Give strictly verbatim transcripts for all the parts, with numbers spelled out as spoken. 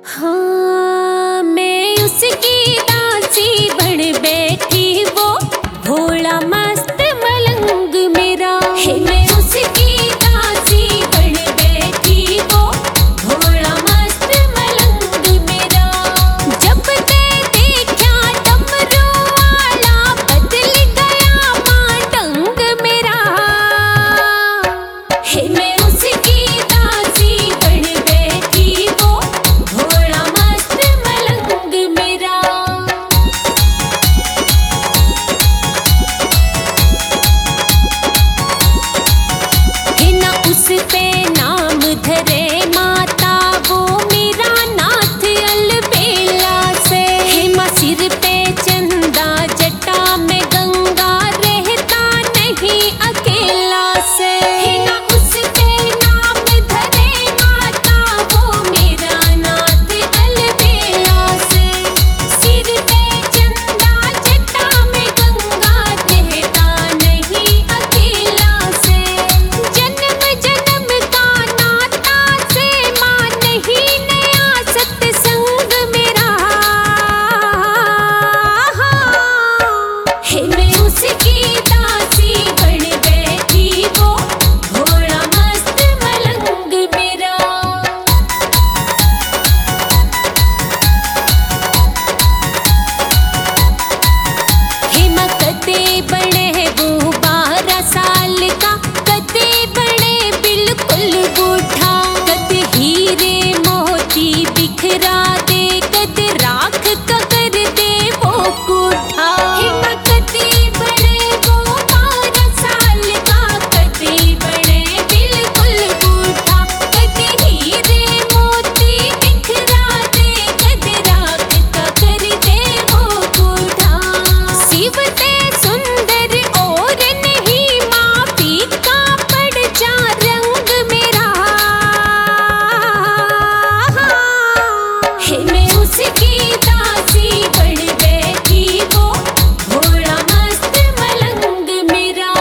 हाँ, मैं उसकी दासी बन बैठी, वो भोला मस्त मलंग मेरा है। मैं उसकी दासी बन बैठी, वो भोला मस्त मलंग मेरा। जब ते देखा डमरू वाला, बदल गया मातंग मेरा है। मैं उसकी दासी बन बैठी, वो भोला मस्त मलंग मेरा। है ना उस पे नाम धरे माता, वो मेरा नाथ अलबेला से है। माँ सिर पे चंदा, जटा में गंगा, रहता नहीं अकेला से है। ना उस पे नाम धरे माता, वो मेरा नाथ अलबेला से। सिर पे चंदा, जटा में गंगा, रहता नहीं अकेला से। जन्म जन्म का नाता से, माँ नहीं नया सत्संग मेरा है। मैं उसकी दासी बन बैठी, वो भोला मस्त मलंग मेरा। हे माँ कदे बड़े वो बारह साल का, कदे बड़े बिल्कुल बूढ़ा। कद हीरे मोती बिखरा दे, कद राख का कर दे वो कूठा। हे माँ कदे बड़े वो बारह साल का, कदे बड़े बिल्कुल बूढ़ा। कद हीरे मोती बिखरा दे, कद राख का कर दे वो कूठा। शिव ते सुंदर और नहीं, माँ फीका पड़ जा रंग मेरा है। मैं उसकी दासी बन बैठी, वो भोला मस्त मलंग मेरा।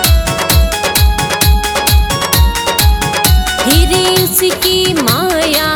हिरे उसकी माया